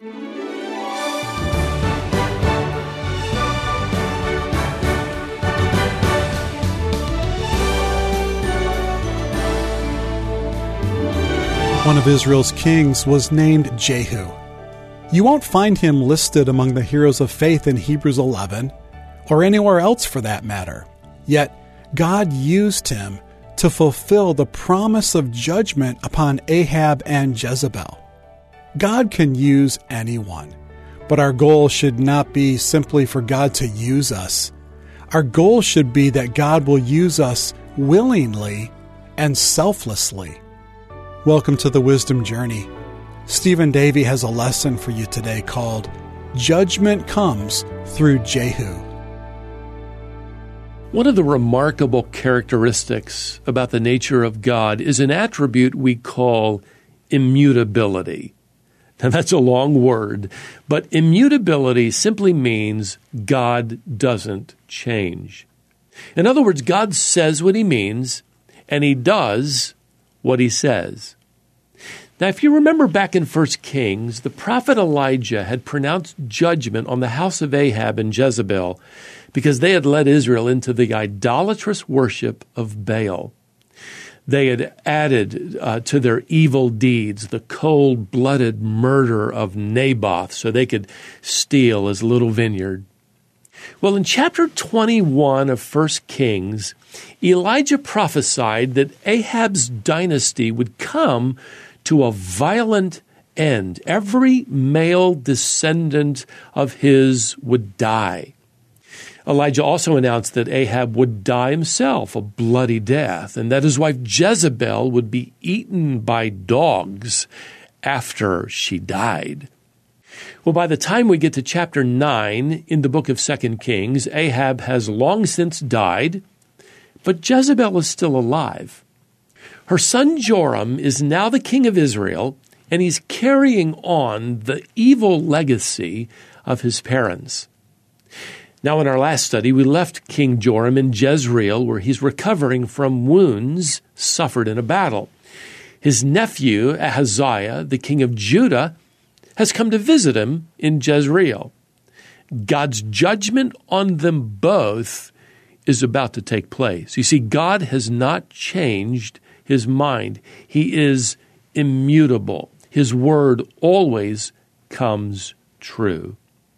One of Israel's kings was named Jehu. You won't find him listed among the heroes of faith in Hebrews 11, or anywhere else for that matter. Yet, God used him to fulfill the promise of judgment upon Ahab and Jezebel. God can use anyone, but our goal should not be simply for God to use us. Our goal should be that God will use us willingly and selflessly. Welcome to the Wisdom Journey. Stephen Davey has a lesson for you today called Judgment Comes Through Jehu. One of the remarkable characteristics about the nature of God is an attribute we call immutability. Now, that's a long word, but immutability simply means God doesn't change. In other words, God says what he means, and he does what he says. Now, if you remember back in 1 Kings, the prophet Elijah had pronounced judgment on the house of Ahab and Jezebel because they had led Israel into the idolatrous worship of Baal. They had added to their evil deeds the cold-blooded murder of Naboth so they could steal his little vineyard. Well, in chapter 21 of 1 Kings, Elijah prophesied that Ahab's dynasty would come to a violent end. Every male descendant of his would die. Elijah also announced that Ahab would die himself a bloody death, and that his wife Jezebel would be eaten by dogs after she died. Well, by the time we get to chapter 9 in the book of 2 Kings, Ahab has long since died, but Jezebel is still alive. Her son Joram is now the king of Israel, and he's carrying on the evil legacy of his parents. Now, in our last study, we left King Joram in Jezreel, where he's recovering from wounds suffered in a battle. His nephew, Ahaziah, the king of Judah, has come to visit him in Jezreel. God's judgment on them both is about to take place. You see, God has not changed his mind. He is immutable. His word always comes true.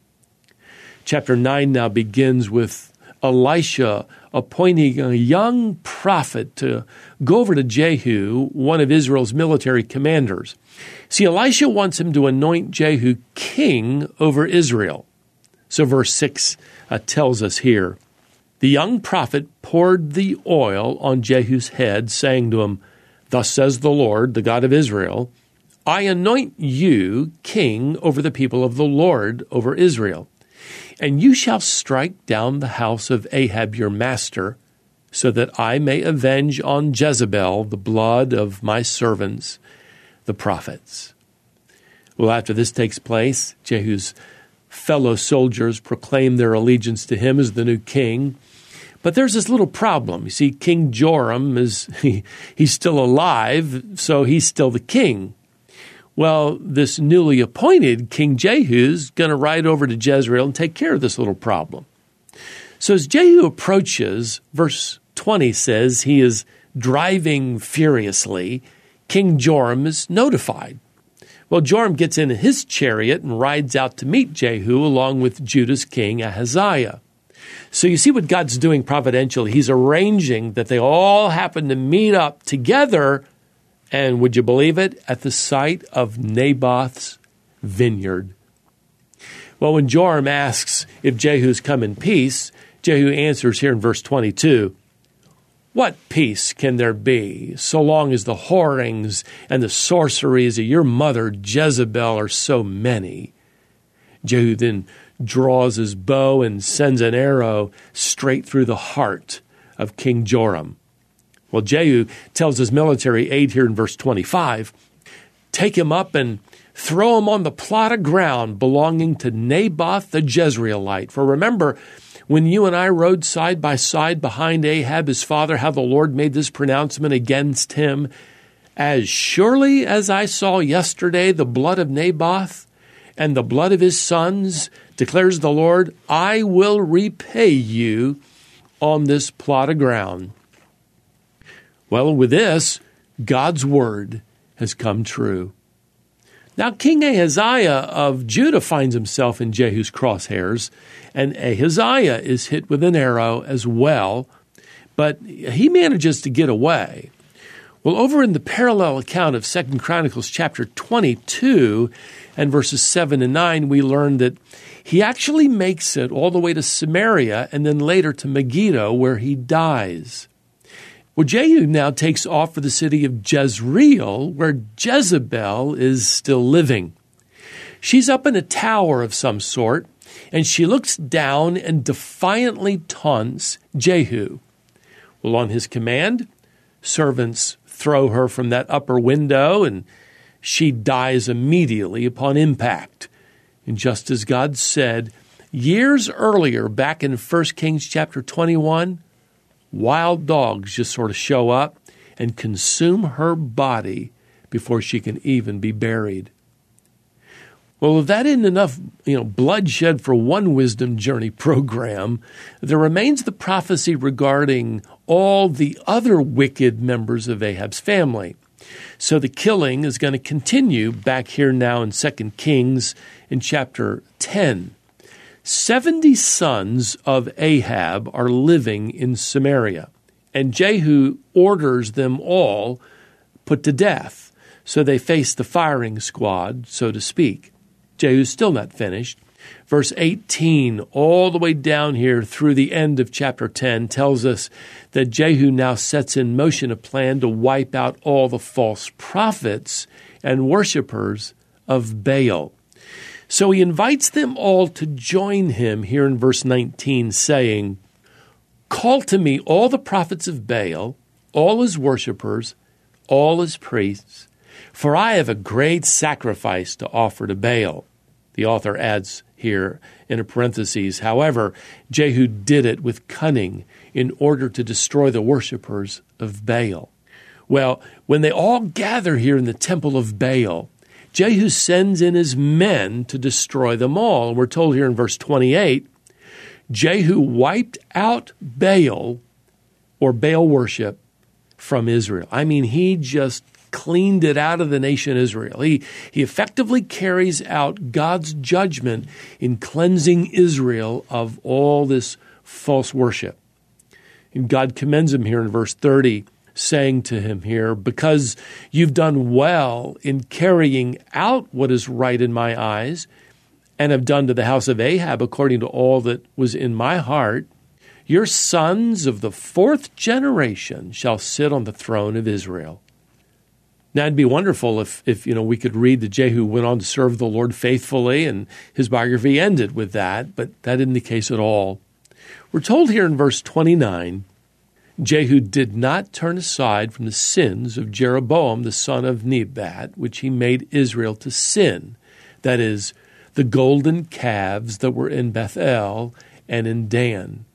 Chapter 9 now begins with Elisha appointing a young prophet to go over to Jehu, one of Israel's military commanders. See, Elisha wants him to anoint Jehu king over Israel. So verse 6 tells us here, the young prophet poured the oil on Jehu's head, saying to him, "Thus says the Lord, the God of Israel, I anoint you king over the people of the Lord, over Israel. And you shall strike down the house of Ahab your master, so that I may avenge on Jezebel the blood of my servants, the prophets." Well, after this takes place, Jehu's fellow soldiers proclaim their allegiance to him as the new king. But there's this little problem. You see, King Joram he's still alive, so he's still the king. Well, this newly appointed King Jehu's going to ride over to Jezreel and take care of this little problem. So as Jehu approaches, verse 20 says he is driving furiously. King Joram is notified. Well, Joram gets in his chariot and rides out to meet Jehu along with Judah's king Ahaziah. So you see what God's doing providentially. He's arranging that they all happen to meet up together, and would you believe it, at the site of Naboth's vineyard. Well, when Joram asks if Jehu's come in peace, Jehu answers here in verse 22, "What peace can there be so long as the whorings and the sorceries of your mother Jezebel are so many?" Jehu then draws his bow and sends an arrow straight through the heart of King Joram. Well, Jehu tells his military aide here in verse 25, "Take him up and throw him on the plot of ground belonging to Naboth the Jezreelite." For remember, when you and I rode side by side behind Ahab, his father, how the Lord made this pronouncement against him, "As surely as I saw yesterday the blood of Naboth, and the blood of his sons, declares the Lord, I will repay you on this plot of ground. Well, with this, God's word has come true. Now, King Ahaziah of Judah finds himself in Jehu's crosshairs, and Ahaziah is hit with an arrow as well, but he manages to get away. Well, over in the parallel account of 2 Chronicles chapter 22 and verses 7 and 9, we learn that he actually makes it all the way to Samaria and then later to Megiddo, where he dies. Well, Jehu now takes off for the city of Jezreel, where Jezebel is still living. She's up in a tower of some sort, and she looks down and defiantly taunts Jehu. Well, on his command, servants throw her from that upper window, and she dies immediately upon impact. And just as God said years earlier, back in 1 Kings chapter 21, wild dogs just sort of show up and consume her body before she can even be buried. Well, if that isn't enough, bloodshed for one wisdom journey program, there remains the prophecy regarding all the other wicked members of Ahab's family. So the killing is going to continue back here now in 2 Kings in chapter 10. 70 sons of Ahab are living in Samaria, and Jehu orders them all put to death. So they face the firing squad, so to speak. Jehu's still not finished. Verse 18, all the way down here through the end of chapter 10, tells us that Jehu now sets in motion a plan to wipe out all the false prophets and worshipers of Baal. So he invites them all to join him here in verse 19, saying, call to me all the prophets of Baal, all his worshipers, all his priests, for I have a great sacrifice to offer to Baal. The author adds here in a parenthesis, however, Jehu did it with cunning in order to destroy the worshipers of Baal. Well, when they all gather here in the temple of Baal, Jehu sends in his men to destroy them all. And we're told here in verse 28, Jehu wiped out Baal, or Baal worship, from Israel. I mean, he just cleaned it out of the nation Israel. He effectively carries out God's judgment in cleansing Israel of all this false worship. And God commends him here in verse 30, saying to him here, because you've done well in carrying out what is right in my eyes, and have done to the house of Ahab according to all that was in my heart, your sons of the 4th generation shall sit on the throne of Israel. Now, it'd be wonderful if we could read that Jehu went on to serve the Lord faithfully, and his biography ended with that, but that isn't the case at all. We're told here in verse 29, Jehu did not turn aside from the sins of Jeroboam the son of Nebat, which he made Israel to sin, that is, the golden calves that were in Bethel and in Dan.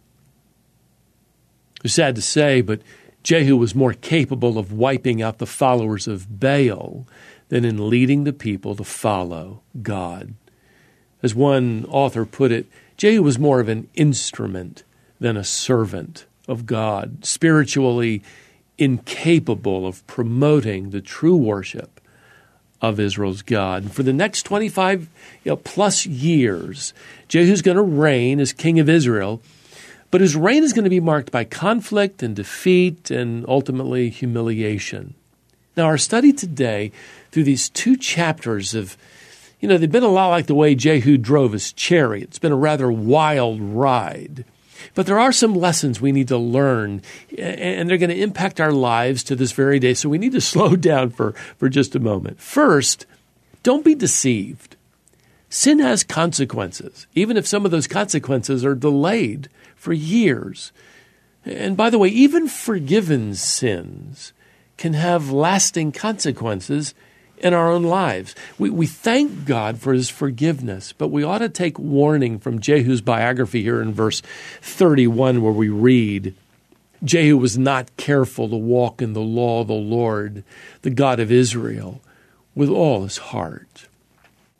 It's sad to say, but Jehu was more capable of wiping out the followers of Baal than in leading the people to follow God. As one author put it, Jehu was more of an instrument than a servant of God, spiritually incapable of promoting the true worship of Israel's God. And for the next 25 plus years, Jehu's going to reign as king of Israel, but his reign is going to be marked by conflict and defeat and ultimately humiliation. Now, our study today through these 2 chapters of, they've been a lot like the way Jehu drove his chariot. It's been a rather wild ride. But there are some lessons we need to learn, and they're going to impact our lives to this very day. So we need to slow down for just a moment. First, don't be deceived. Sin has consequences, even if some of those consequences are delayed for years. And by the way, even forgiven sins can have lasting consequences in our own lives. We thank God for his forgiveness, but we ought to take warning from Jehu's biography here in verse 31, where we read, Jehu was not careful to walk in the law of the Lord, the God of Israel, with all his heart.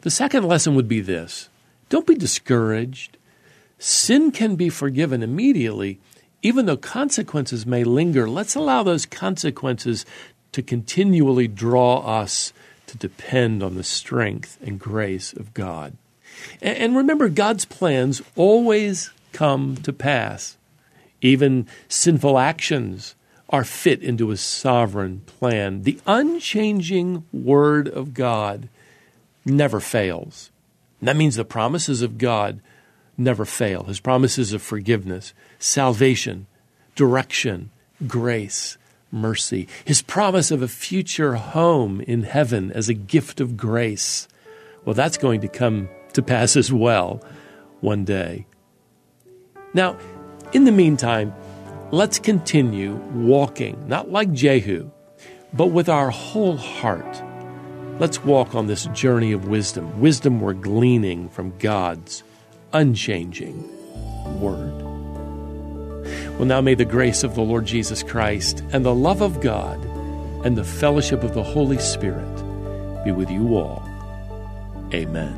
The second lesson would be this: don't be discouraged. Sin can be forgiven immediately, even though consequences may linger. Let's allow those consequences to continually draw us to depend on the strength and grace of God. And remember, God's plans always come to pass. Even sinful actions are fit into His sovereign plan. The unchanging Word of God never fails. And that means the promises of God never fail. His promises of forgiveness, salvation, direction, grace, mercy. His promise of a future home in heaven as a gift of grace. Well, that's going to come to pass as well one day. Now, in the meantime, let's continue walking, not like Jehu, but with our whole heart. Let's walk on this journey of wisdom. Wisdom we're gleaning from God's unchanging Word. Well, now may the grace of the Lord Jesus Christ and the love of God and the fellowship of the Holy Spirit be with you all. Amen.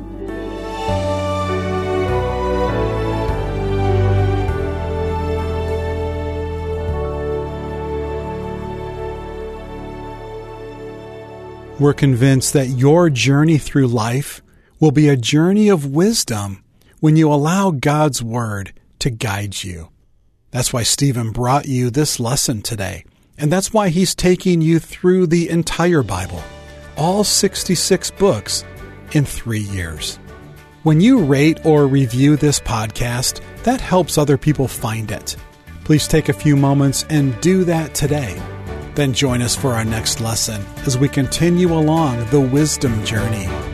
We're convinced that your journey through life will be a journey of wisdom when you allow God's Word to guide you. That's why Stephen brought you this lesson today, and that's why he's taking you through the entire Bible, all 66 books, in 3 years. When you rate or review this podcast, that helps other people find it. Please take a few moments and do that today. Then join us for our next lesson as we continue along the wisdom journey.